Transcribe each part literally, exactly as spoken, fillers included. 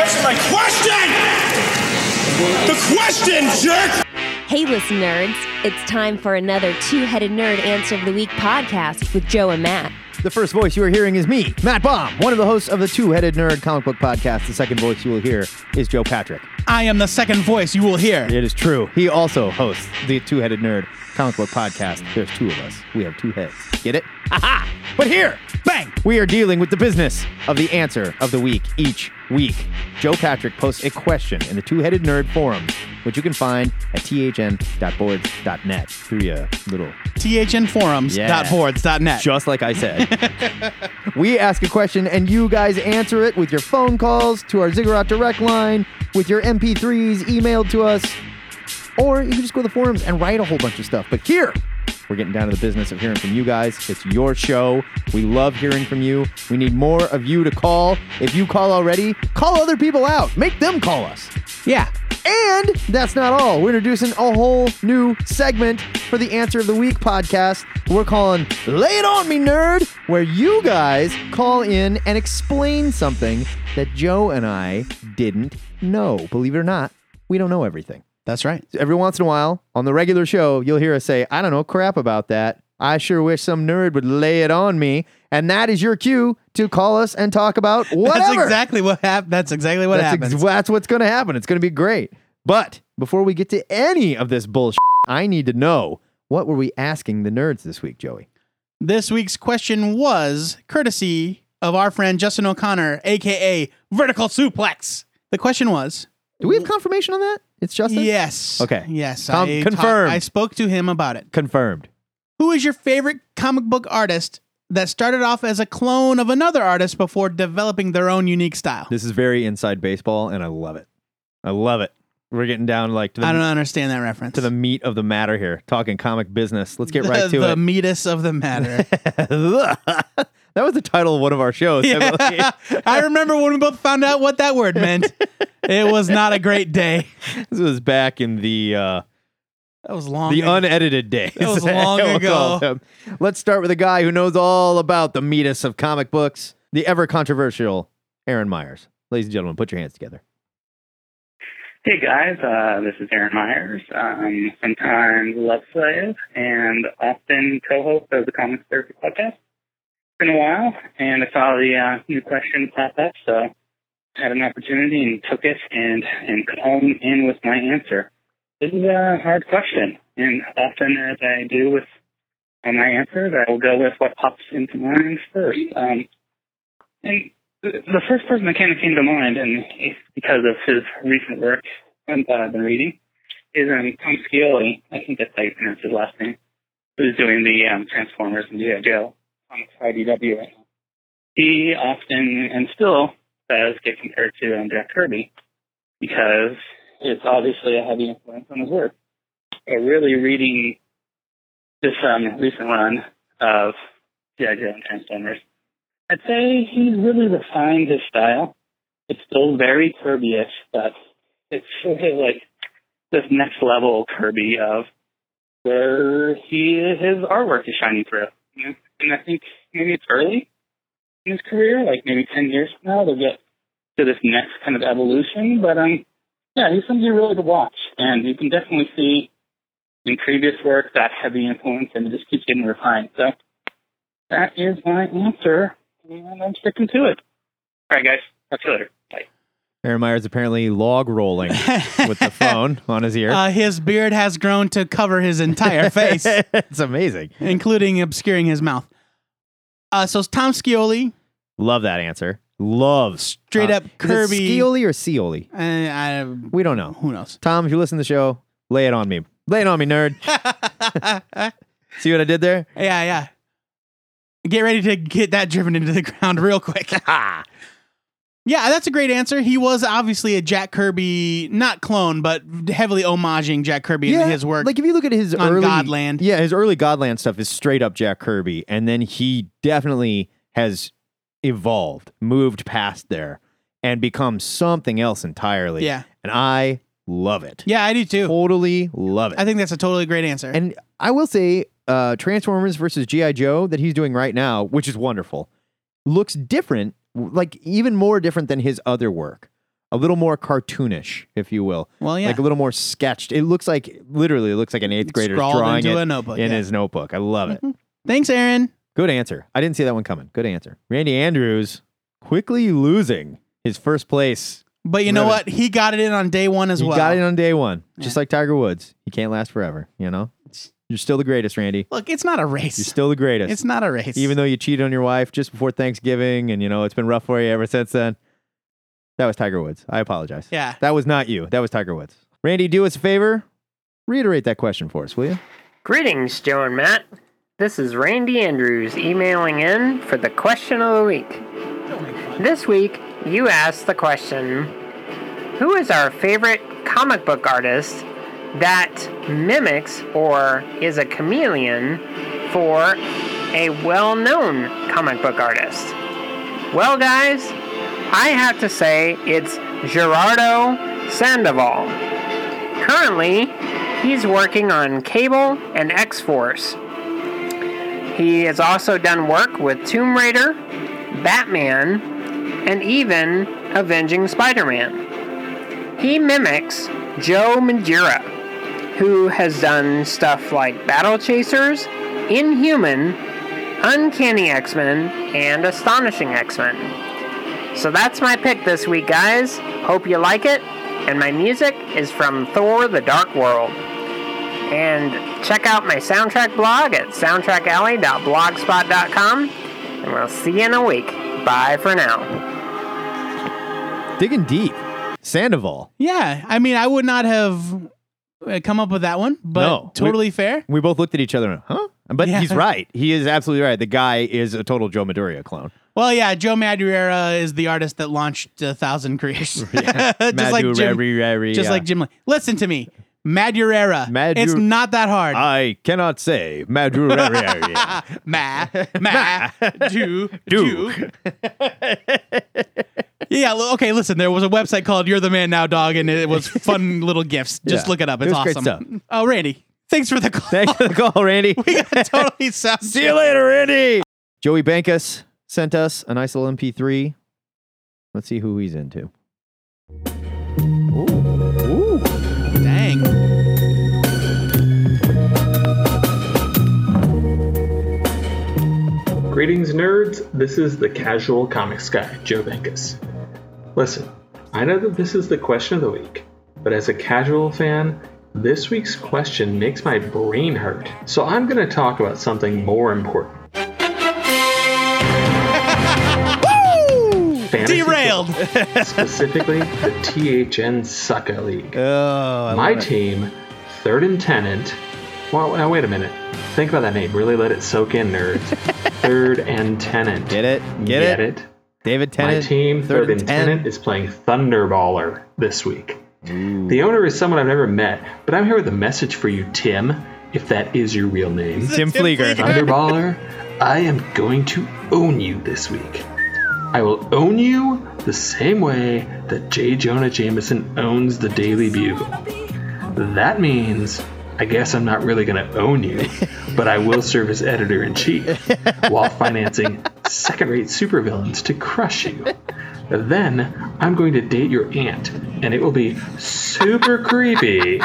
answer my question! The question, jerk! Hey, listen, nerds. It's time for another Two-Headed Nerd Answer of the Week podcast with Joe and Matt. The first voice you are hearing is me, Matt Baum, one of the hosts of the Two-Headed Nerd comic book podcast. The second voice you will hear is Joe Patrick. I am the second voice you will hear. It is true. He also hosts the Two-Headed Nerd comic book podcast. There's two of us. We have two heads. Get it? Aha! But here, Bang! we are dealing with the business of the answer of the week each week. Joe Patrick posts a question in the Two-Headed Nerd forums, which you can find at t h n dot boards dot net through your little... t h n forums dot boards dot net. Just like I said. We ask a question, and you guys answer it with your phone calls to our Ziggurat Direct line, with your M P threes emailed to us, or you can just go to the forums and write a whole bunch of stuff. But here, we're getting down to the business of hearing from you guys. It's your show. We love hearing from you. We need more of you to call. If you call already, call other people out. Make them call us. Yeah. And that's not all. We're introducing a whole new segment for the Answer of the Week podcast. We're calling Lay It On Me, Nerd, where you guys call in and explain something that Joe and I didn't know. Believe it or not, we don't know everything. That's right. Every once in a while, on the regular show, you'll hear us say, I don't know crap about that. I sure wish some nerd would lay it on me. And that is your cue to call us and talk about whatever. That's exactly what happened. That's exactly what that's happens. Ex- that's what's going to happen. It's going to be great. But before we get to any of this bullshit, I need to know, what were we asking the nerds this week, Joey? This week's question was courtesy of our friend Justin O'Connor, a k a. Vertical Suplex. The question was... Do we have confirmation on that? It's Justin? Yes. Okay. Yes. Com- I confirmed. Ta- I spoke to him about it. Confirmed. Who is your favorite comic book artist that started off as a clone of another artist before developing their own unique style? This is very inside baseball, and I love it. I love it. We're getting down like to the, I don't understand that reference. To the meat of the matter here. Talking comic business. Let's get the, right to the it. The meatus of the matter. That was the title of one of our shows. Yeah. I remember when we both found out what that word meant. It was not a great day. This was back in the uh, that was long the ago. unedited days. That was long We'll ago. call him. Let's start with a guy who knows all about the meatus of comic books, the ever controversial Aaron Myers. Ladies and gentlemen, put your hands together. Hey guys, uh, this is Aaron Myers. Um, sometimes Love Slave and often co-host of the Comics Therapy podcast. It's been a while, and I saw the uh, new question pop up, so I had an opportunity and took it and, and called in with my answer. This is a hard question, and often as I do with on my answers, I will go with what pops into mind first. Um, and the first person that kind of came to mind, and it's because of his recent work that I've been reading, is um, Tom Scioli. I think that's how you pronounce his last name. Who's doing the um, Transformers and G I. Joe comics I D W right now. He often and still does get compared to um, Jack Kirby because it's obviously a heavy influence on his work. But really reading this um, recent run of G I. Joe and Transformers, I'd say he's really refined his style. It's still very Kirby-ish, but it's sort of like this next level Kirby of where he his artwork is shining through. You know? And I think maybe it's early in his career, like maybe ten years from now, they'll get to this next kind of evolution. But um, yeah, he's somebody really to watch, and you can definitely see in previous work that heavy influence, and it just keeps getting refined. So that is my answer. And I'm sticking to it. All right, guys. Talk to you later. Bye. Aaron Myers apparently log rolling with the phone on his ear. Uh, his beard has grown to cover his entire face. It's amazing. Including obscuring his mouth. Uh, so Tom Scioli. Love that answer. Love. Straight uh, up Kirby. Is it Scioli or Scioli? Uh, I, we don't know. Who knows? Tom, if you listen to the show, lay it on me. Lay it on me, nerd. See what I did there? Yeah, yeah. Get ready to get that driven into the ground real quick. Yeah, that's a great answer. He was obviously a Jack Kirby, not clone, but heavily homaging Jack Kirby yeah, in his work. Like if you look at his on early Godland. Yeah, his early Godland stuff is straight up Jack Kirby, and then he definitely has evolved, moved past there, and become something else entirely. Yeah. And I love it. Yeah, I do too. Totally love it. I think that's a totally great answer. And I will say, uh, Transformers versus G I. Joe that he's doing right now, which is wonderful, looks different, like even more different than his other work. a little more cartoonish, if you will. Well, yeah. Like a little more sketched. It looks like, literally, it looks like an eighth grader Scrawled drawing into it a notebook, in yeah. his notebook. I love it. Thanks, Aaron. Good answer. I didn't see that one coming. Good answer. Randy Andrews quickly losing his first place. But you know Ribbon. what? He got it in on day one as He well. got it on day one, just Yeah. like Tiger Woods. He can't last forever, you know? You're still the greatest, Randy. Look, it's not a race. You're still the greatest. It's not a race. Even though you cheated on your wife just before Thanksgiving and, you know, it's been rough for you ever since then. That was Tiger Woods. I apologize. Yeah. That was not you. That was Tiger Woods. Randy, do us a favor. Reiterate that question for us, will you? Greetings, Joe and Matt. This is Randy Andrews emailing in for the question of the week. This week, you asked the question, who is our favorite comic book artist that mimics or is a chameleon for a well-known comic book artist? Well, guys, I have to say it's Gerardo Sandoval. Currently, he's working on Cable and X-Force. He has also done work with Tomb Raider, Batman, and even Avenging Spider-Man. He mimics Joe Madureira, who has done stuff like Battle Chasers, Inhuman, Uncanny X-Men, and Astonishing X-Men. So that's my pick this week, guys. Hope you like it. And my music is from Thor: The Dark World. And check out my soundtrack blog at soundtrack alley dot blogspot dot com. And we'll see you in a week. Bye for now. Digging deep. Sandoval. Yeah. I mean, I would not have uh, come up with that one, but No. totally fair. We both looked at each other and, huh? But Yeah. he's right. He is absolutely right. The guy is a total Joe Madureira clone. Well, yeah, Joe Madureira is the artist that launched a thousand careers. just like Jim, Madureira. just like Jim Lee. Listen to me. Madureira. Madu- It's not that hard. I cannot say Madureira. ma, ma, do, Do. do. Yeah, l- okay, listen, there was a website called You're the Man Now, Dog, and it was fun little gifts. Just Yeah. look it up. It It's was great awesome. stuff. Oh, Randy, thanks for the call. Thanks for the call, Randy. We got totally sound. See you later, Randy. Joey Bankus sent us a nice little M P three. Let's see who he's into. Ooh. Ooh. Dang. Greetings, nerds. This is the casual comics guy, Joe Bankus. Listen, I know that this is the question of the week, but as a casual fan, this week's question makes my brain hurt. So I'm going to talk about something more important. Fantasy Derailed. football, specifically the T H N Sucka League. Oh, I My love it. team, Third and Tenant. Well, now wait a minute. Think about that name. Really let it soak in, nerds. Third and Tenant. Get it? Get, Get it? it? David Tennant. My team, Third, and ten. Tenant, is playing Thunderballer this week. The owner is someone I've never met, but I'm here with a message for you, Tim, if that is your real name. Tim Flieger. Thunderballer, I am going to own you this week. I will own you the same way that J. Jonah Jameson owns the Daily Bugle. That means I guess I'm not really going to own you, but I will serve as editor-in-chief while financing second-rate supervillains to crush you. Then I'm going to date your aunt, and it will be super creepy.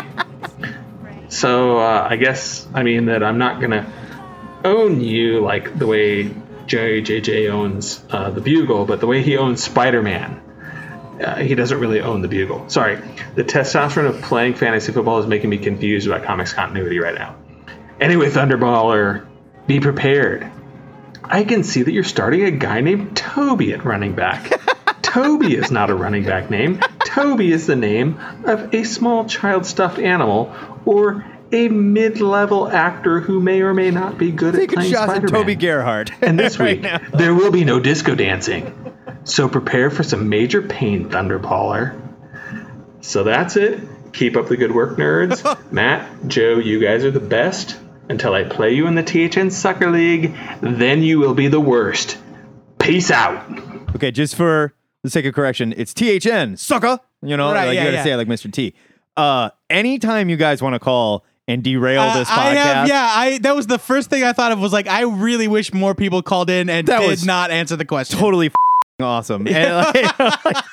So uh, I guess I mean that I'm not going to own you like the way J J J owns uh, the Bugle, but the way he owns Spider-Man. Uh, he doesn't really own the Bugle. Sorry, the testosterone of playing fantasy football is making me confused about comics continuity right now. Anyway, Thunderballer, be prepared. I can see that you're starting a guy named Toby at running back. Toby is not a running back name. Toby is the name of a small child stuffed animal or a mid-level actor who may or may not be good at Taking playing shots Spider-Man. at Toby Gerhardt. And this right week, now. there will be no disco dancing. So prepare for some major pain, Thunderballer. So that's it. Keep up the good work, nerds. Matt, Joe, you guys are the best. Until I play you in the T H N Sucker League, then you will be the worst. Peace out. Okay, just for the sake of correction, it's T H N, sucker. You know, Right, like yeah, you gotta yeah. say it like Mister T. Uh, anytime you guys want to call and derail Uh, this podcast, I have, yeah, I that was the first thing I thought of was like, I really wish more people called in and That did was not answer the question. totally f***ing awesome. And, like,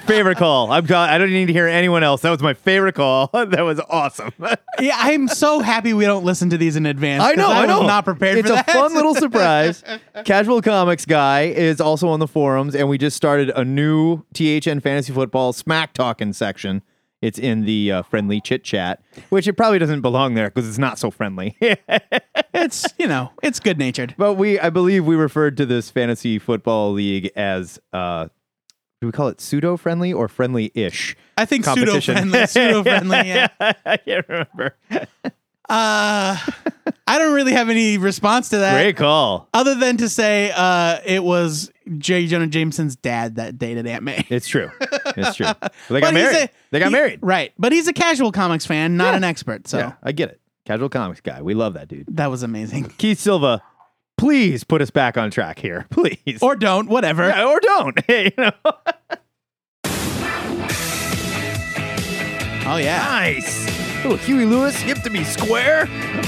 Favorite call. I'm. I don't need to hear anyone else. That was my favorite call. That was awesome. Yeah, I'm so happy we don't listen to these in advance. I know. 'cause I, I know. was not prepared it's for a that. fun little surprise. Casual Comics Guy is also on the forums, and we just started a new T H N Fantasy Football smack talking section. It's in the uh, friendly chit chat, which it probably doesn't belong there because it's not so friendly. It's, you know, it's good natured. But we, I believe, we referred to this fantasy football league as. Uh, Do we call it pseudo-friendly or friendly-ish? I think pseudo competition? friendly. Pseudo friendly. Yeah. I can't remember. Uh, I don't really have any response to that. Great call. Other than to say, uh, it was J. Jonah Jameson's dad that dated Aunt May. It's true. It's true. Well, they But got he's married. a- they got he- married. Right. But he's a casual comics fan, not Yeah. an expert. So Yeah, I get it. Casual Comics Guy. We love that dude. that was amazing. Keith Silva, please put us back on track here. Please. Or don't, whatever. Yeah, or don't. Hey, you know. Oh, yeah. Nice. Little Huey Lewis, hip to be square.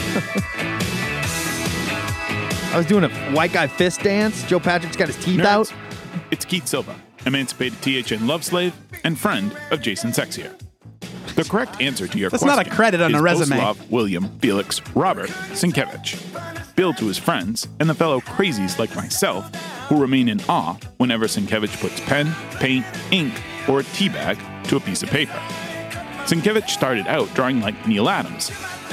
I was doing a white guy fist dance. Joe Patrick's got his teeth Nerds, out. It's Keith Silva, emancipated T H N love slave and friend of Jason Sexier. The correct answer to your That's question not a credit on is a resume. Boslav William Felix Robert Sienkiewicz, billed to his friends and the fellow crazies like myself who remain in awe whenever Sienkiewicz puts pen, paint, ink, or a tea bag to a piece of paper. Sienkiewicz started out drawing like Neil Adams.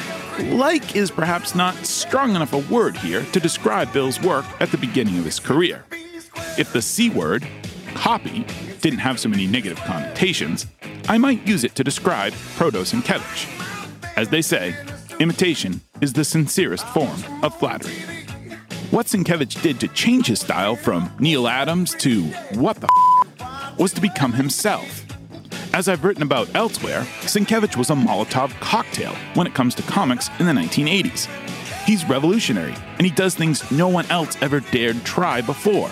Like is perhaps not strong enough a word here to describe Bill's work at the beginning of his career. If the C word, copy, didn't have so many negative connotations, I might use it to describe Proto Sienkiewicz. As they say, imitation is the sincerest form of flattery. What Sienkiewicz did to change his style from Neil Adams to what the f*** was to become himself. As I've written about elsewhere, Sienkiewicz was a Molotov cocktail when it comes to comics in the nineteen eighties. He's revolutionary, and he does things no one else ever dared try before.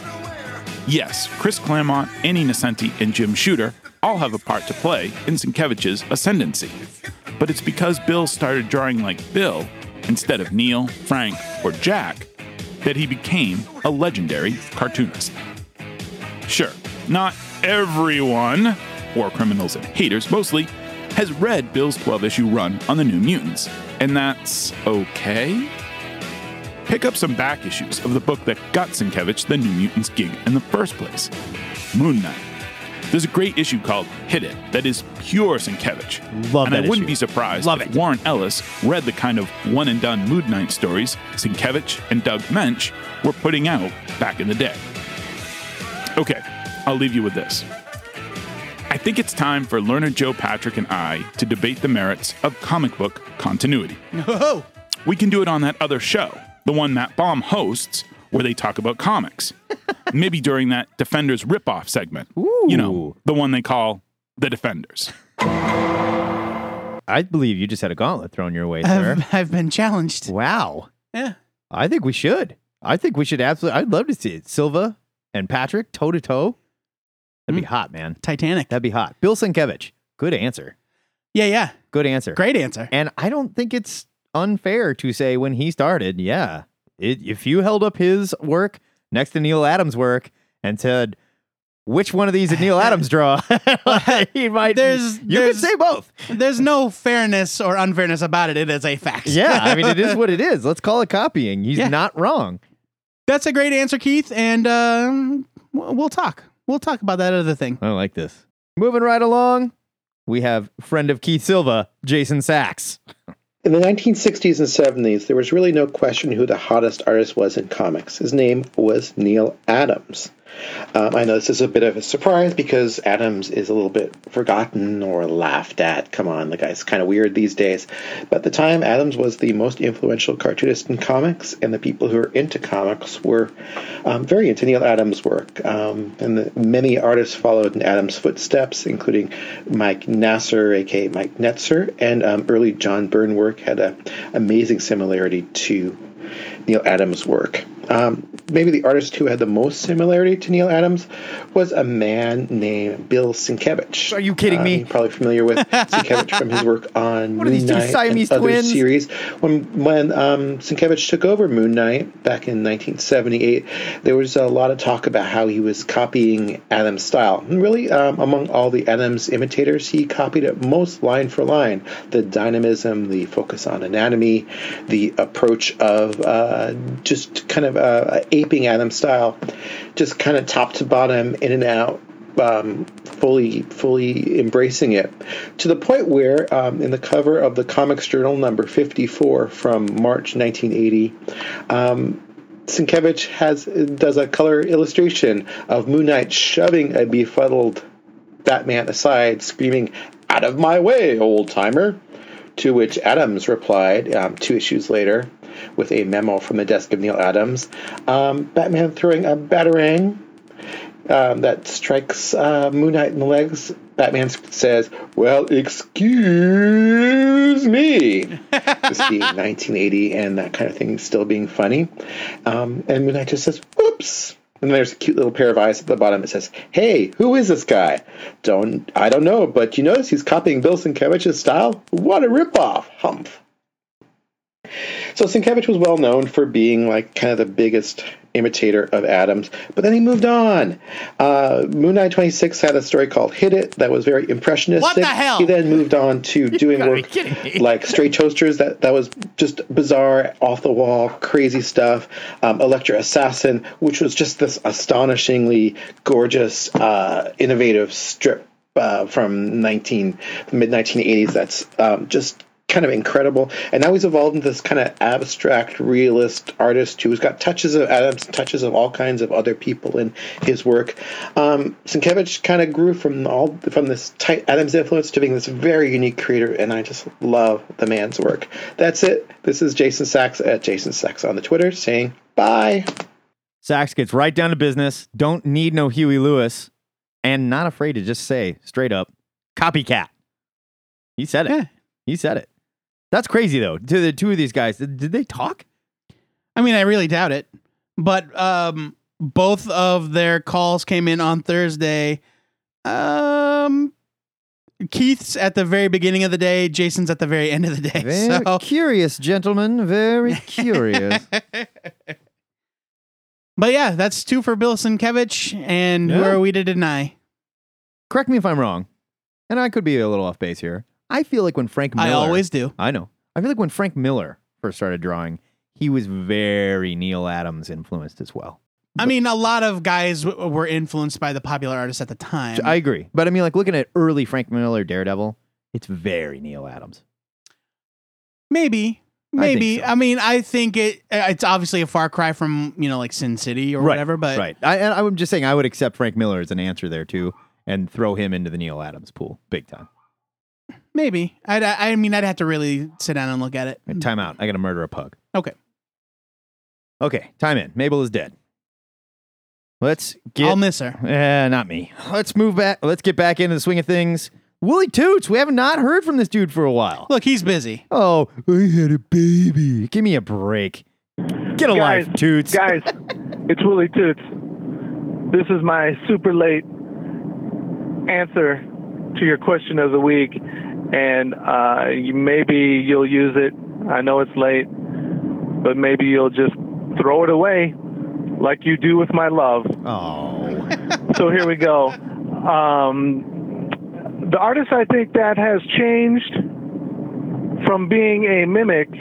Yes, Chris Claremont, Annie Nocenti, and Jim Shooter all have a part to play in Sienkiewicz's ascendancy. But it's because Bill started drawing like Bill, instead of Neil, Frank, or Jack, that he became a legendary cartoonist. Sure, not everyone, war criminals and haters mostly, has read Bill's twelve-issue run on the New Mutants, and that's okay? Pick up some back issues of the book that got Sienkiewicz the New Mutants gig in the first place, Moon Knight. There's a great issue called Hit It that is pure Sienkiewicz. Love and that I wouldn't issue. be surprised Love if it. Warren Ellis read the kind of one-and-done Moon Knight stories Sienkiewicz and Doug Mensch were putting out back in the day. Okay, I'll leave you with this. I think it's time for Learner Joe Patrick and I to debate the merits of comic book continuity. Oh, We can do it on that other show, the one Matt Baum hosts, where they talk about comics. Maybe during that Defenders ripoff segment. You know, the one they call The Defenders. I believe you just had a gauntlet thrown your way, sir. I've, I've been challenged. Wow. Yeah. I think we should. I think we should absolutely. I'd love to see it. Silva and Patrick toe to toe. That'd be hot, man. Titanic. That'd be hot. Bill Sienkiewicz. Good answer. Yeah, yeah. Good answer. Great answer. And I don't think it's unfair to say when he started, yeah, it, if you held up his work next to Neil Adams' work and said, which one of these did Neil Adams draw? he might. There's- you there's- could say both. There's no fairness or unfairness about it. It is a fact. Yeah, I mean, it is what it is. Let's call it copying. He's Yeah. not wrong. That's a great answer, Keith. And um, we'll we'll talk. We'll talk about that other thing. I like this. Moving right along, we have friend of Keith Silva, Jason Sachs. In the nineteen sixties and seventies, there was really no question who the hottest artist was in comics. His name was Neil Adams. Um, I know this is a bit of a surprise because Adams is a little bit forgotten or laughed at. Come on, the guy's kind of weird these days. But at the time, Adams was the most influential cartoonist in comics, and the people who were into comics were um, very into Neil Adams' work. Um, and the, many artists followed in Adams' footsteps, including Mike Nasser, a k a. Mike Netzer, and um, early John Byrne work had an amazing similarity to Neil Adams' work. Um, maybe the artist who had the most similarity to Neil Adams was a man named Bill Sienkiewicz. Are you kidding uh, me? You're probably familiar with Sienkiewicz from his work on What are Moon these two Knight Siamese and other twins? series. When when um, Sienkiewicz took over Moon Knight back in nineteen seventy-eight, there was a lot of talk about how he was copying Adams' style. And really, um, among all the Adams imitators, he copied it most line for line. The dynamism, the focus on anatomy, the approach of uh, just kind of uh, aping Adams' style, just kind of top to bottom, in and out, um, fully fully embracing it, to the point where um, in the cover of the Comics Journal number fifty-four from March nineteen eighty, um, Sienkiewicz has does a color illustration of Moon Knight shoving a befuddled Batman aside, screaming, "Out of my way, old-timer!" To which Adams replied, um, two issues later, with a memo from the desk of Neil Adams, um, Batman throwing a batarang um, that strikes uh, Moon Knight in the legs. Batman says, "Well, excuse me." This being nineteen eighty and that kind of thing still being funny. Um, and Moon Knight just says, "Whoops." And there's a cute little pair of eyes at the bottom. It says, "Hey, who is this guy? Don't I don't know, but you notice he's copying Bill Sienkiewicz's style? What a ripoff, humph." So Sienkiewicz was well known for being like kind of the biggest imitator of Adams, but then he moved on. Uh, Moon Knight twenty-six had a story called Hit It that was very impressionistic. What the hell? He then moved on to doing gotta be work kidding me. like Stray Toasters, that, that was just bizarre, off-the-wall, crazy stuff. Um, Elektra Assassin, which was just this astonishingly gorgeous, uh, innovative strip uh, from nineteen mid nineteen eighties that's um, just kind of incredible. And now he's evolved into this kind of abstract realist artist who's got touches of Adams, touches of all kinds of other people in his work. Um, Sienkiewicz kind of grew from all from this tight Adams influence to being this very unique creator, and I just love the man's work. That's it. This is Jason Sachs at Jason Sachs on the Twitter saying bye. Sachs gets right down to business. Don't need no Huey Lewis, and not afraid to just say straight up, copycat. He said it. Yeah. He said it. That's crazy, though. To the two of these guys, did, did they talk? I mean, I really doubt it. But um, both of their calls came in on Thursday. Um, Keith's at the very beginning of the day. Jason's at the very end of the day. Very so. curious, gentlemen. Very curious. But yeah, that's two for Bill Sienkiewicz. And who Yeah. are we to deny? Correct me if I'm wrong, and I could be a little off base here. I feel like when Frank Miller... I always do. I know. I feel like when Frank Miller first started drawing, he was very Neil Adams influenced as well. I mean, a lot of guys w- were influenced by the popular artists at the time. I agree. But I mean, like looking at early Frank Miller Daredevil, it's very Neil Adams. Maybe. I think Maybe. so. I, mean, I think it. it's obviously a far cry from, you know, like Sin City or right, whatever, but right. I, and I'm just saying I would accept Frank Miller as an answer there too and throw him into the Neil Adams pool big time. maybe. I'd, I mean, I'd have to really sit down and look at it. And time out. I got to murder a pug. Okay. Okay, time in. Mabel is dead. Let's get... I'll miss her. Eh, not me. Let's move back. Let's get back into the swing of things. Willie Toots. We have not heard from this dude for a while. Look, he's busy. Oh, I had a baby. Give me a break. Get a Guys, life, Toots. Guys, it's Willie Toots. This is my super late answer to your question of the week, and uh, you, maybe you'll use it. I know it's late, but maybe you'll just throw it away like you do with my love. Oh. So here we go. Um, the artist I think that has changed from being a mimic,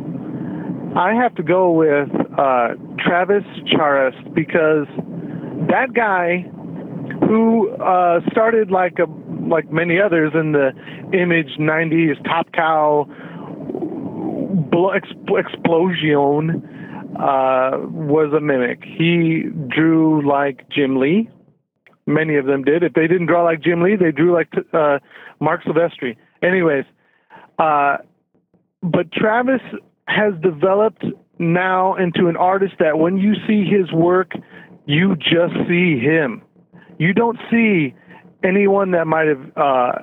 I have to go with uh, Travis Charest, because that guy who uh, started like a like many others in the Image nineties Top Cow bl- exp- explosion uh, was a mimic. He drew like Jim Lee. Many of them did. If they didn't draw like Jim Lee, they drew like uh, Mark Silvestri. Anyways, uh, but Travis has developed now into an artist that when you see his work, you just see him. You don't see anyone that might have uh,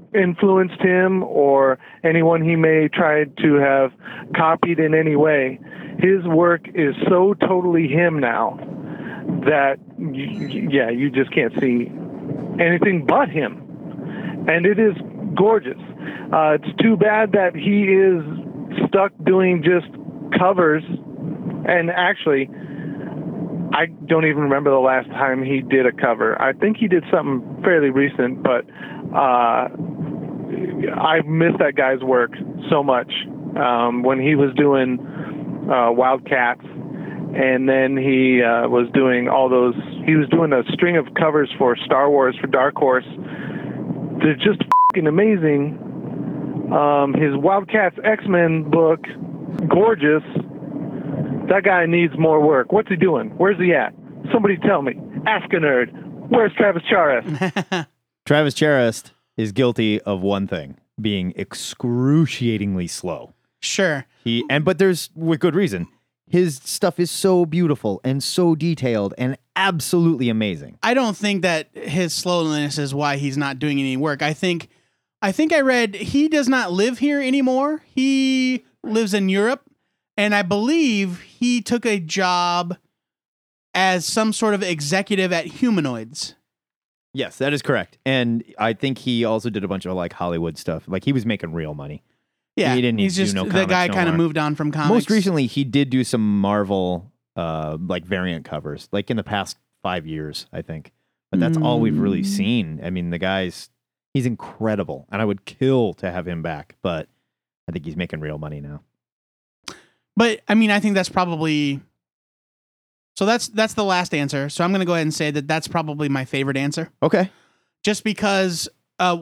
influenced him or anyone he may try to have copied in any way. His work is so totally him now that, you, yeah, you just can't see anything but him. And it is gorgeous. Uh, it's too bad that he is stuck doing just covers. And actually, I don't even remember the last time he did a cover. I think he did something fairly recent, but uh, I miss that guy's work so much. Um, when he was doing uh, Wildcats, and then he uh, was doing all those, he was doing a string of covers for Star Wars for Dark Horse. They're just f***ing amazing. Um, his Wildcats X-Men book, gorgeous. That guy needs more work. What's he doing? Where's he at? Somebody tell me. Ask a nerd. Where's Travis Charest? Travis Charest is guilty of one thing, being excruciatingly slow. Sure. He and but there's with good reason. His stuff is so beautiful and so detailed and absolutely amazing. I don't think that his slowness is why he's not doing any work. I think I think I read he does not live here anymore. He lives in Europe, and I believe he took a job as some sort of executive at Humanoids. Yes, that is correct. And I think he also did a bunch of like Hollywood stuff. Like he was making real money. Yeah, he didn't he's do just no the comics guy no kind of more. moved on from comics. Most recently, he did do some Marvel uh, like variant covers, like in the past five years, I think. But that's all we've really Mm. seen. I mean, the guy's he's incredible, and I would kill to have him back. But I think he's making real money now. But I mean, I think that's probably so. That's that's the last answer. So I'm going to go ahead and say that that's probably my favorite answer. Okay, just because uh,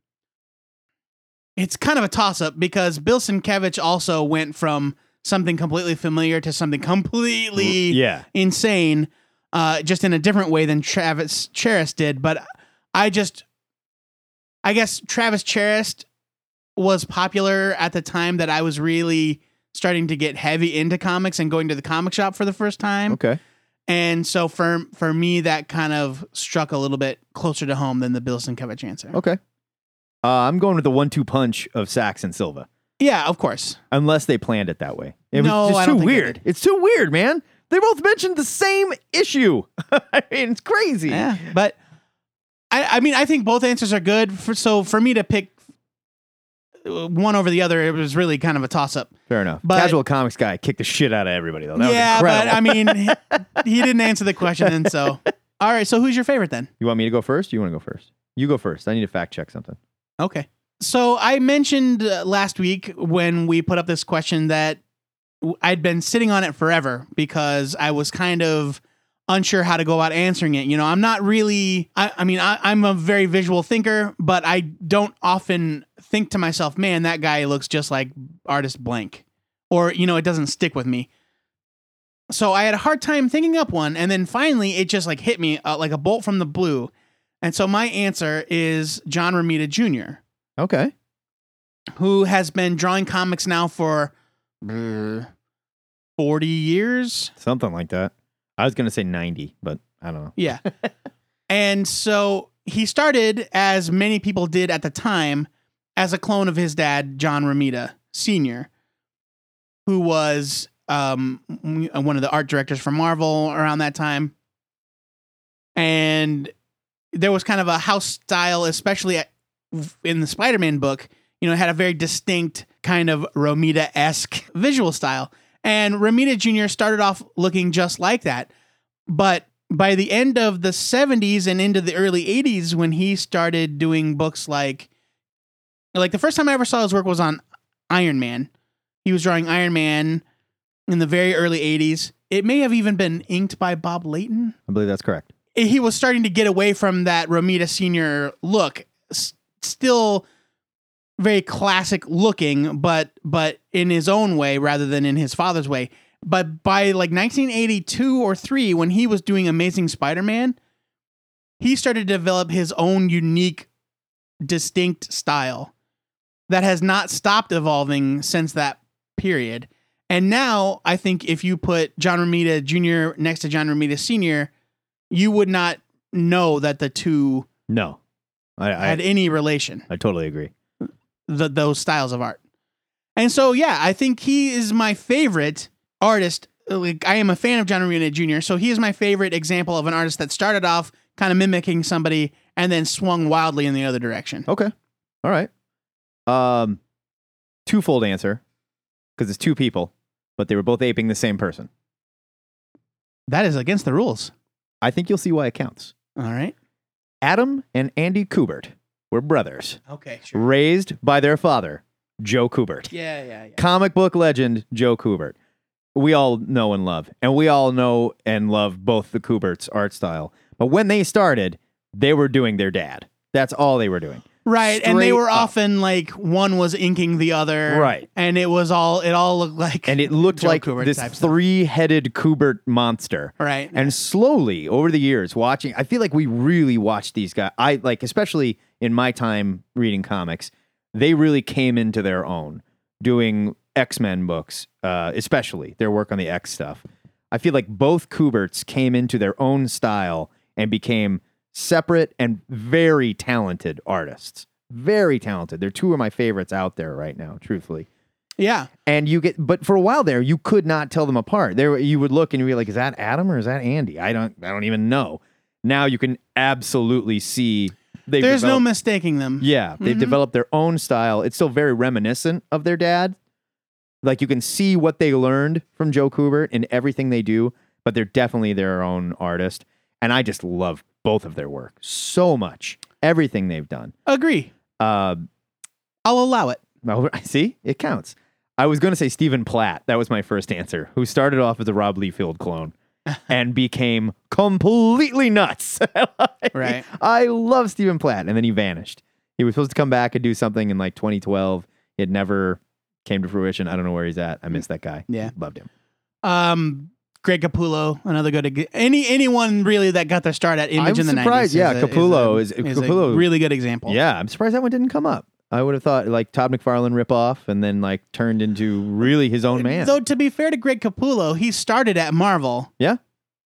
it's kind of a toss up because Bill Sienkiewicz also went from something completely familiar to something completely yeah. insane, uh, just in a different way than Travis Charest did. But I just, I guess Travis Charest was popular at the time that I was really starting to get heavy into comics and going to the comic shop for the first time. Okay. And so for for me, that kind of struck a little bit closer to home than the Bill Sienkiewicz answer. Okay. Uh, I'm going with the one two punch of Sachs and Silva. Yeah, of course. Unless they planned it that way. It No, was just I too don't think they weird. It's too weird, man. They both mentioned the same issue. I mean, it's crazy. Yeah, but I, I mean, I think both answers are good. For, so for me to pick one over the other, it was really kind of a toss-up. Fair enough. But- Casual comics guy kicked the shit out of everybody, though. That yeah, was but incredible. I mean, he, he didn't answer the question, and so. All right, so who's your favorite then? You want me to go first? Or you want to go first? You go first. I need to fact check something. Okay. So I mentioned uh, last week when we put up this question that w- I'd been sitting on it forever because I was kind of unsure how to go about answering it. You know, I'm not really, I, I mean, I, I'm a very visual thinker, but I don't often think to myself, man, that guy looks just like artist blank. Or, you know, it doesn't stick with me. So I had a hard time thinking up one. And then finally it just like hit me uh, like a bolt from the blue. And so my answer is John Romita Junior Okay. Who has been drawing comics now for uh, forty years. Something like that. I was going to say ninety, but I don't know. Yeah. And so he started, as many people did at the time, as a clone of his dad, John Romita Senior, who was um, one of the art directors for Marvel around that time. And there was kind of a house style, especially at, in the Spider-Man book, you know, it had a very distinct kind of Romita-esque visual style. And Romita Junior started off looking just like that. But by the end of the seventies and into the early eighties, when he started doing books like, like the first time I ever saw his work was on Iron Man. He was drawing Iron Man in the very early eighties. It may have even been inked by Bob Layton. I believe that's correct. He was starting to get away from that Romita Senior look. S- still very classic looking, but but in his own way rather than in his father's way. But by like nineteen eighty-two or three, when he was doing Amazing Spider-Man, he started to develop his own unique, distinct style that has not stopped evolving since that period. And now I think if you put John Romita Junior next to John Romita Senior, you would not know that the two No. I, I had any relation. I totally agree. The, those styles of art. And so, yeah, I think he is my favorite artist. Like, I am a fan of John Romita Junior, so he is my favorite example of an artist that started off kind of mimicking somebody and then swung wildly in the other direction. Okay. All right. Um, twofold answer, because it's two people, but they were both aping the same person. That is against the rules. I think you'll see why it counts. All right. Adam and Andy Kubert were brothers. Okay, sure. Raised by their father, Joe Kubert. Yeah, yeah, yeah. Comic book legend, Joe Kubert. We all know and love. And we all know and love both the Kuberts' art style. But when they started, they were doing their dad. That's all they were doing. Right, Straight and they were up. often like one was inking the other. Right. And it was all, it all looked like. And it looked Joe like Kubert this type stuff. three-headed Kubert monster. Right. And slowly, over the years, watching, I feel like we really watched these guys. I like, especially in my time reading comics, they really came into their own doing X-Men books, uh, especially their work on the X stuff. I feel like both Kuberts came into their own style and became separate and very talented artists. Very talented. They're two of my favorites out there right now, truthfully. Yeah. And you get, but for a while there, you could not tell them apart. There, you would look and you'd be like, "Is that Adam or is that Andy?" I don't, I don't even know. Now you can absolutely see. They've There's no developed- mistaking them. Yeah, they've Mhm. developed their own style. It's still very reminiscent of their dad. Like you can see what they learned from Joe Kubert in everything they do, but they're definitely their own artist. And I just love both of their work so much. Everything they've done. Agree. Uh, I'll allow it. well, see, it counts. I was going to say Stephen Platt. That was my first answer. Who started off as a Rob Liefeld clone and became completely nuts. Like, Right. I love Stephen Platt, and then he vanished. He was supposed to come back and do something in like twenty twelve. It never came to fruition. I don't know where he's at. I miss that guy. Yeah. Loved him. Um, Greg Capullo, another good. ex- Any anyone really that got their start at Image I'm in the surprised. nineties. Yeah, is a, Capullo is, is- a, is Capullo- a really good example. Yeah, I'm surprised that one didn't come up. I would have thought like Todd McFarlane ripoff and then like turned into really his own man. Though to be fair to Greg Capullo, he started at Marvel Yeah.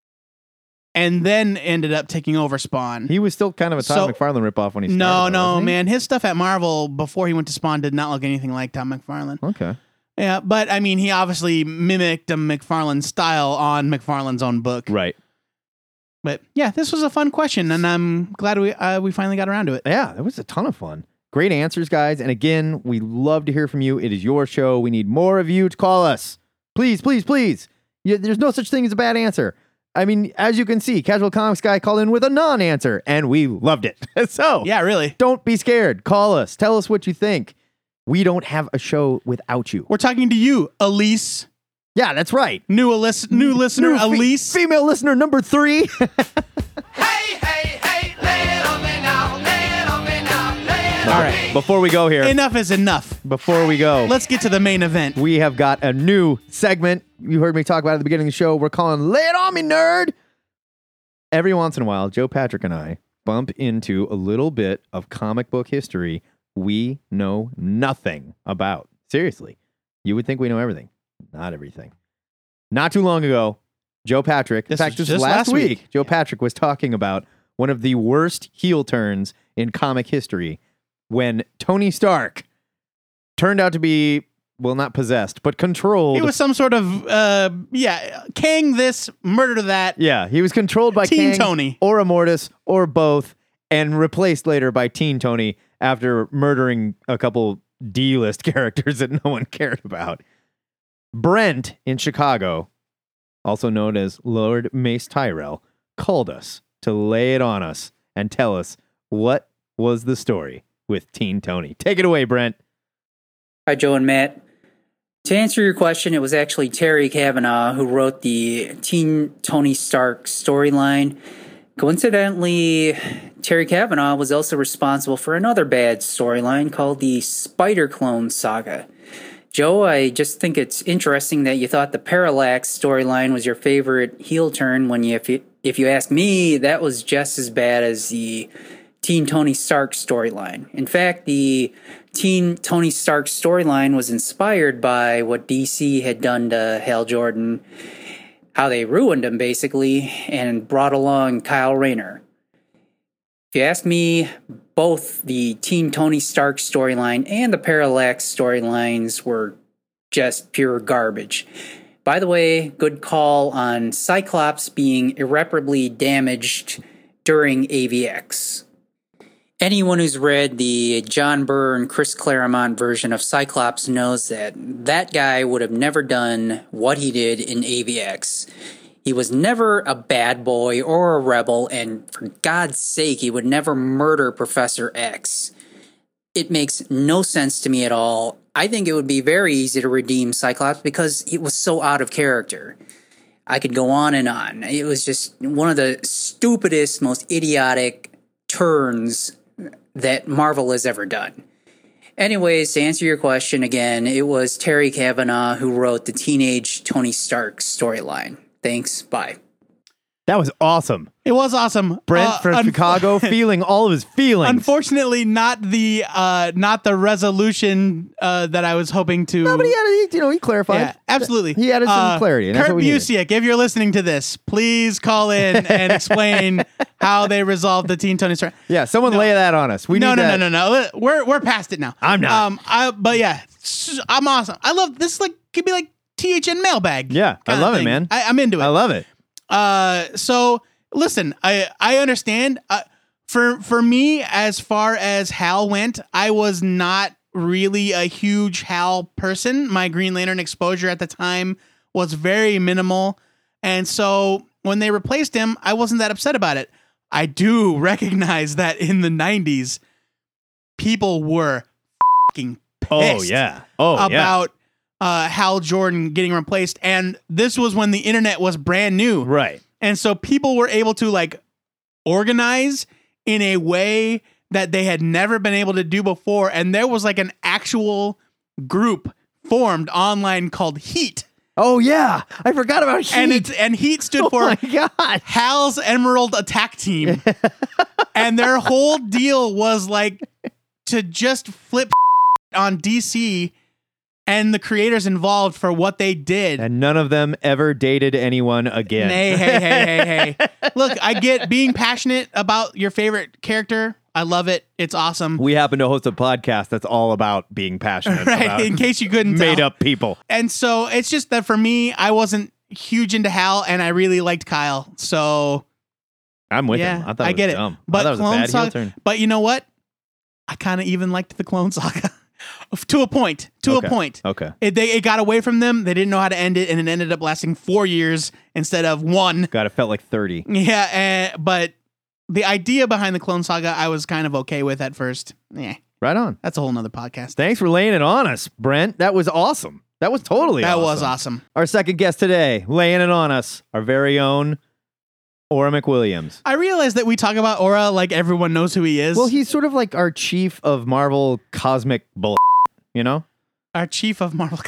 and then ended up taking over Spawn. He was still kind of a Todd So- McFarlane ripoff when he started. no, though, no, wasn't he? man. His stuff at Marvel before he went to Spawn did not look anything like Tom McFarlane. Okay. Yeah, but I mean, he obviously mimicked a McFarlane style on McFarlane's own book. Right. But yeah, this was a fun question, and I'm glad we uh, we finally got around to it. Yeah, that was a ton of fun. Great answers, guys. And again, we love to hear from you. It is your show. We need more of you to call us. Please, please, please. Yeah, there's no such thing as a bad answer. I mean, as you can see, Casual Comics Guy called in with a non-answer, and we loved it. So Yeah, really. don't be scared. Call us. Tell us what you think. We don't have a show without you. We're talking to you, Elise. Yeah, that's right. New, Alis- new listener, New fe- Elise. Female listener number three. All right. Before we go here, Enough is enough. before we go, Let's get to the main event. we have got a new segment. You heard me talk about it at the beginning of the show. We're calling Lay It On Me, Nerd. Every once in a while, Joe Patrick and I bump into a little bit of comic book history we know nothing about. Seriously. You would think we know everything. Not everything. Not too long ago, Joe Patrick, in This fact, was just just last last week, week. Joe Patrick was talking about one of the worst heel turns in comic history when Tony Stark turned out to be, well, not possessed, but controlled. It was some sort of, uh, yeah, Kang this, murder that. Yeah, he was controlled by Teen Kang Tony. or Immortus or both, and replaced later by Teen Tony after murdering a couple D-list characters that no one cared about. Brent in Chicago, also known as Lord Mace Tyrell, called us to lay it on us and tell us what was the story with Teen Tony. Take it away, Brent. Hi, Joe and Matt. To answer your question, it was actually Terry Kavanaugh who wrote the Teen Tony Stark storyline. Coincidentally, Terry Kavanaugh was also responsible for another bad storyline called the Spider Clone Saga. Joe, I just think it's interesting that you thought the Parallax storyline was your favorite heel turn when you, if you, if you ask me, that was just as bad as the Teen Tony Stark storyline. In fact, the Teen Tony Stark storyline was inspired by what D C had done to Hal Jordan, how they ruined him basically, and brought along Kyle Rayner. If you ask me, both the Teen Tony Stark storyline and the Parallax storylines were just pure garbage. By the way, good call on Cyclops being irreparably damaged during A V X. Anyone who's read the John Byrne, Chris Claremont version of Cyclops knows that that guy would have never done what he did in A V X. He was never a bad boy or a rebel, and for God's sake, he would never murder Professor X. It makes no sense to me at all. I think it would be very easy to redeem Cyclops because it was so out of character. I could go on and on. It was just one of the stupidest, most idiotic turns that Marvel has ever done. Anyways, to answer your question again, it was Terry Kavanagh who wrote the Teenage Tony Stark storyline. Thanks. Bye. That was awesome. It was awesome. Brent Uh, from un- Chicago feeling all of his feelings. Unfortunately, not the uh, not the resolution uh, that I was hoping to. No, but he had, he, you know, he clarified. Yeah, absolutely. He added some Uh, clarity. And that's Kurt what we needed. Busiek, if you're listening to this, please call in and explain how they resolved the Teen Tony Stark. Yeah, someone lay that on us. We no, need no, that. no, no, no. We're we're past it now. I'm not. Um, I, but yeah, s- I'm awesome. I love this. Like, could be like T H N mailbag. Yeah, I kinda love it, thing. man. I, I'm into it. I love it. Uh, so listen, I I understand. Uh, for for me, as far as Hal went, I was not really a huge Hal person. My Green Lantern exposure at the time was very minimal, and so when they replaced him, I wasn't that upset about it. I do recognize that in the nineties, people were fucking pissed. Oh, yeah. Oh, yeah. about uh, Hal Jordan getting replaced, and this was when the internet was brand new, right? And so people were able to like organize in a way that they had never been able to do before, and there was like an actual group formed online called Heat. Oh yeah, I forgot about Heat. And it's and Heat stood Oh for my God. Hal's Emerald Attack Team, and their whole deal was like to just flip on D C and the creators involved for what they did. And none of them ever dated anyone again. Hey, hey, hey, hey, hey. Look, I get being passionate about your favorite character. I love it. It's awesome. We happen to host a podcast that's all about being passionate. Right, about in case you couldn't made tell. up people. And so it's just that for me, I wasn't huge into Hal, and I really liked Kyle. So I'm with yeah, him. I thought it I was get dumb. it. But I thought it was a Clone bad heel Saga, turn. But you know what? I kind of even liked the Clone Saga to a point. To Okay. a point. Okay. It, they, it got away from them. They didn't know how to end it, and it ended up lasting four years instead of one. God, it felt like thirty. Yeah, and, but the idea behind the Clone Saga, I was kind of okay with at first. Yeah, Right on. that's a whole nother podcast. Thanks for laying it on us, Brent. That was awesome. That was totally That awesome. was awesome. Our second guest today, laying it on us, our very own Aura McWilliams. I realize that we talk about Aura like everyone knows who he is. Well, he's sort of like our chief of Marvel cosmic bull, you know? our chief of Marvel.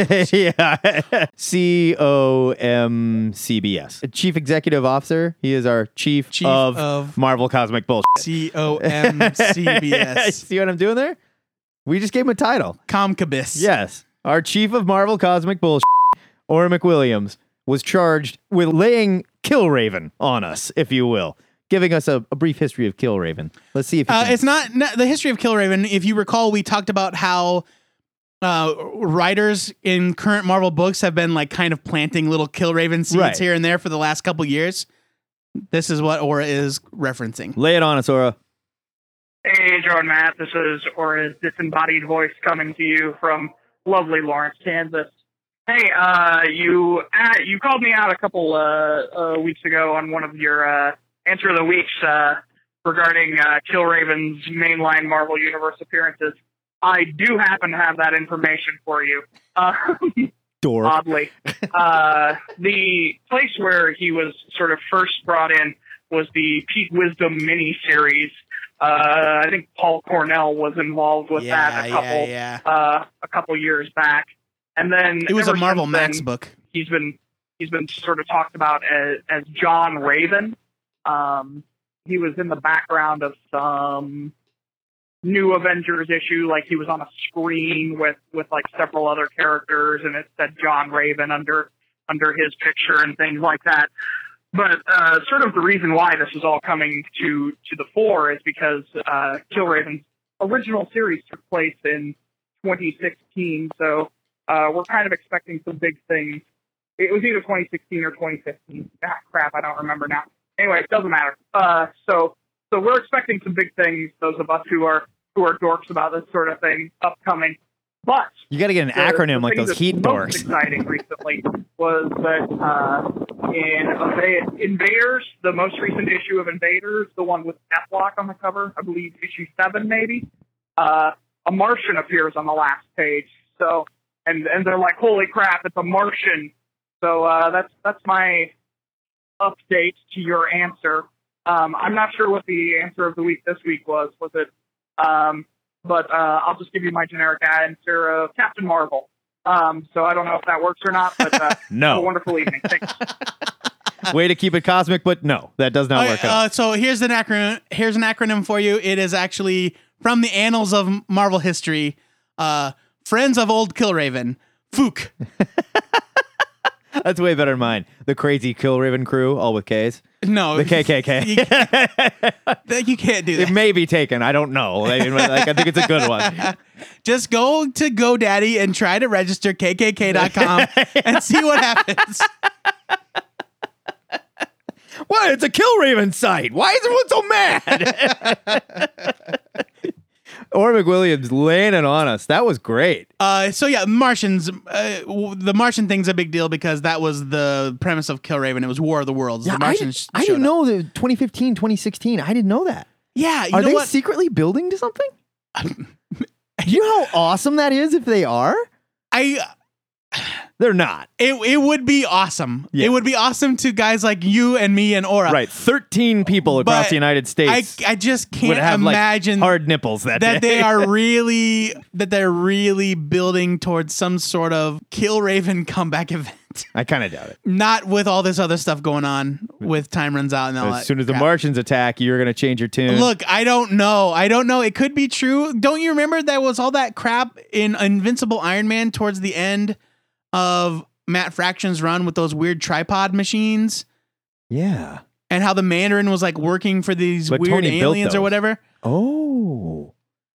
yeah. C O M C B S. Chief Executive Officer. He is our chief, Chief of, of Marvel Cosmic Bullshit. C O M C B S. See what I'm doing there? We just gave him a title. Comcabis. Yes. Our chief of Marvel Cosmic Bullshit, Aura McWilliams, was charged with laying Killraven on us, if you will. Giving us a, a brief history of Killraven. Let's see if you Uh, can- it's not, not the history of Killraven. If you recall, we talked about how uh, writers in current Marvel books have been like kind of planting little Killraven seeds Right. here and there for the last couple years. This is what Aura is referencing. Lay it on us, Aura. Hey, Joe and Matt. This is Aura's disembodied voice coming to you from lovely Lawrence, Kansas. Hey, uh, you uh, you called me out a couple uh, uh, weeks ago on one of your uh, Answer of the Weeks uh, regarding uh, Killraven's mainline Marvel Universe appearances. I do happen to have that information for you. Uh, Dork. Oddly. Uh, the place where he was sort of first brought in was the Peak Wisdom miniseries. Uh, I think Paul Cornell was involved with Yeah, that a yeah, couple yeah. Uh, a couple years back, and then It was a ever Marvel since Max then, book. He's been he's been sort of talked about as, as John Raven. Um, he was in the background of some New Avengers issue, like he was on a screen with, with like several other characters, and it said John Raven under under his picture and things like that. but uh, sort of the reason why this is all coming to, to the fore is because uh, Killraven's original series took place in twenty sixteen, so uh, we're kind of expecting some big things. It was either twenty sixteen or twenty fifteen. Ah, crap, I don't remember now. Anyway, it doesn't matter. Uh, so so we're expecting some big things, those of us who are who are dorks about this sort of thing, upcoming. But you got to get an the, acronym the like thing those that's heat most dorks. exciting recently was that uh, in Inva- Invaders, the most recent issue of Invaders, the one with Deathlock on the cover, I believe issue seven maybe, uh, a Martian appears on the last page. So and and they're like, holy crap, it's a Martian. So uh, that's that's my update to your answer. Um, I'm not sure what the answer of the week this week was. Was it? Um, but uh, I'll just give you my generic answer of Captain Marvel. Um, so I don't know if that works or not. But uh, No. have a wonderful evening. Thanks. Way to keep it cosmic, but no, that does not Uh, work out. uh, so here's an acronym. Here's an acronym for you. It is actually from the annals of Marvel history. Uh, Friends of Old Killraven. Fook. That's way better than mine. The crazy Killraven crew, all with K's. No. The K K K. You can't, you can't do that. It may be taken. I don't know. I, mean, like, I think it's a good one. Just go to GoDaddy and try to register K K K dot com and see what happens. What? It's a Killraven site. Why is everyone so mad? Or McWilliams laying it on us. That was great. Uh, so yeah, Martians. Uh, w- the Martian thing's a big deal because that was the premise of Killraven. It was War of the Worlds. Yeah, the I, Martians. did, I didn't know the twenty fifteen, twenty sixteen. I didn't know that. Yeah, you are know they what? secretly building to something? Do you know how awesome that is if they are? I. They're not. It it would be awesome. Yeah. It would be awesome to guys like you and me and Aura. Right, thirteen people across But the United States. I I just would can't have, like, imagine hard nipples that, that day. they are really that they're really building towards some sort of Killraven comeback event. I kind of doubt it. Not with all this other stuff going on with time runs out and all that. As soon as the crap. Martians attack, you're going to change your tune. Look, I don't know. I don't know. It could be true. Don't you remember there was all that crap in Invincible Iron Man towards the end of Matt Fraction's run with those weird tripod machines? Yeah. And how the Mandarin was like working for these But weird Tony built aliens or those. whatever. Oh.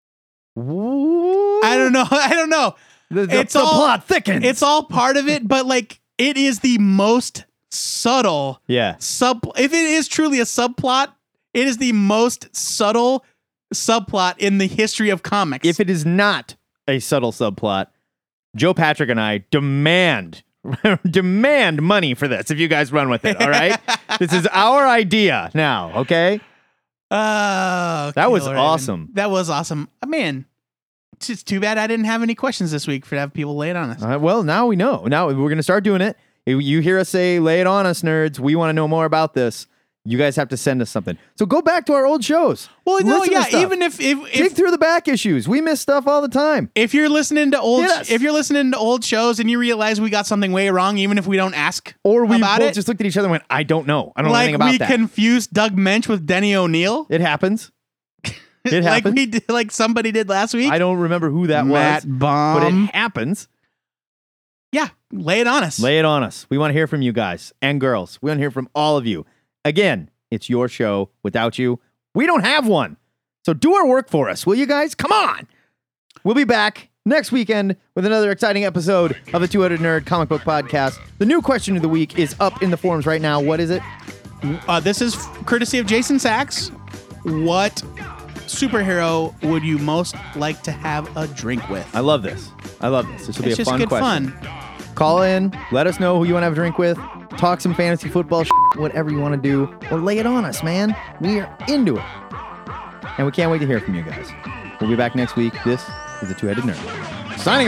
I don't know. I don't know. The, the, It's the all- plot thickens. It's all part of it, but like it is the most subtle yeah. sub. If it is truly a subplot, it is the most subtle subplot in the history of comics. If it is not a subtle subplot, Joe Patrick and I demand demand money for this if you guys run with it, all right? This is our idea now, okay? Oh, That was Killraven. awesome. That was awesome. Uh, Man, it's just too bad I didn't have any questions this week for to have people lay it on us. Uh, well, now we know. Now we're going to start doing it. You- You hear us say, lay it on us, nerds. We want to know more about this. You guys have to send us something. So go back to our old shows. Well, no, Listen to yeah, stuff. even if if Dig if, through the back issues. We miss stuff all the time. if you're listening to old Hit us. if you're listening to old shows and you realize we got something way wrong, even if we don't ask Or we about both it, just looked at each other and went, I don't know. I don't know like anything about we that. confused Doug Mensch with Denny O'Neil, It happens. It like happens. we did, like somebody did last week. I don't remember who that Matt was, Baum. but it happens. Yeah, lay it on us. Lay it on us. We want to hear from you guys and girls. We want to hear from all of you. Again, it's your show. Without you, we don't have one. So do our work for us, will you guys? Come on. We'll be back next weekend with another exciting episode of the Two-Headed Nerd Comic Book Podcast. The new question of the week is up in the forums right now. What is it? Uh, this is courtesy of Jason Sachs. What superhero would you most like to have a drink with? I love this. I love this. This will be It's a just fun good question. fun. Call in. Let us know who you want to have a drink with. Talk some fantasy football shit, whatever you want to do. Or lay it on us, man. We are into it. And we can't wait to hear from you guys. We'll be back next week. This is the Two-Headed Nerd. Signing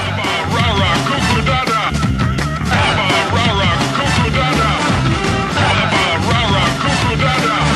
off. Rah, rah, cuckoo, dada. Rah, rah, cuckoo, dada.